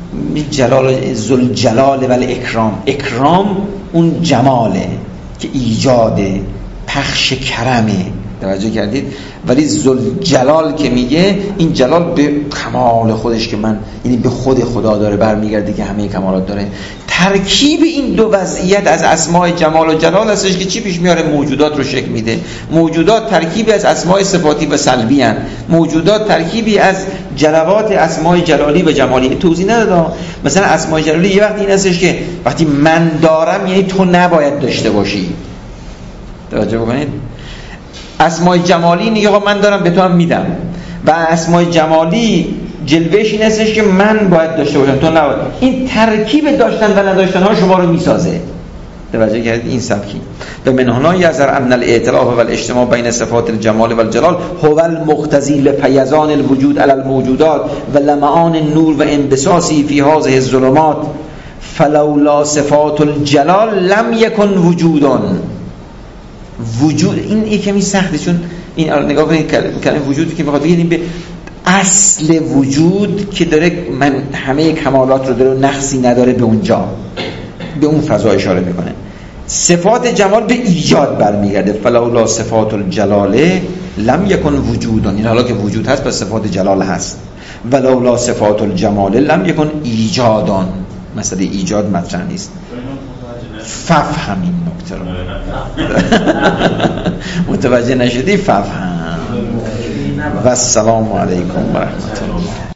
جلال ذوالجلال و الاکرام، اکرام اون جماله که ایجاده، پخش کرمه، توجه کردید؟ ولی ذوالجلال که میگه این جلال به کمال خودش که من، یعنی به خود خدا داره برمیگرده که همه کمالات داره. ترکیب این دو وضعیت از اسماء جمال و جلال هستش که چی پیش میاره؟ موجودات رو شکل میده. موجودات ترکیبی از اسماء صفاتی و سلبی هستند، موجودات ترکیبی از جلوات اسماء جلالی و جمالی. توضیح ندادم مثلا اسماء جلالی یه وقتی این هستش که وقتی من دارم یعنی تو نباید داشته باشی، توجه بکنید. اسماء جمالی میگه آقا من دارم به تو هم میدم، و اسماء جمالی جلوهش این هستش که من باید داشته باشم تو نباید. این ترکیب داشتن و نداشتن ها شما رو میسازه، توجه کردید؟ این سبکی به منهنا یظهر ان الائتلاف و الاجتماع بین صفات الجمال و الجلال هو المقتضی لفیضان الوجود علی الموجودات و لمعان النور و انبساطی فی هذه الظلمات، فلولا صفات الجلال لم یکن وجودن. وجود این یکمی سخته، چون این نگاه کنید کلمه وجودی که میخواد بگید به اصل وجود که داره من همه کمالات رو داره و نقصی نداره، به اونجا به اون فضا اشاره میکنه. صفات جمال به ایجاد برمیگرده، فلولا صفات الجلال لم یکن وجودن، این حالا که وجود هست پس صفات جلال هست. ولولا صفات الجمال لم یکن ایجادان، مسئله ایجاد مطرح نیست. ففهم این نکته رو. متوجه نشدی؟ ففهم. و السلام علیکم و رحمت الله.